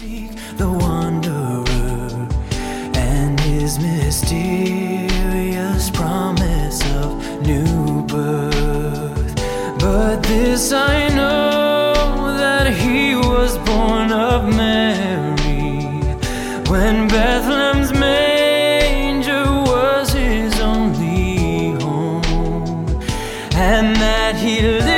seek the wanderer and his mysterious promise of new birth. But this I know, that he was born of Mary, when Bethlehem's manger was his only home, and that he lived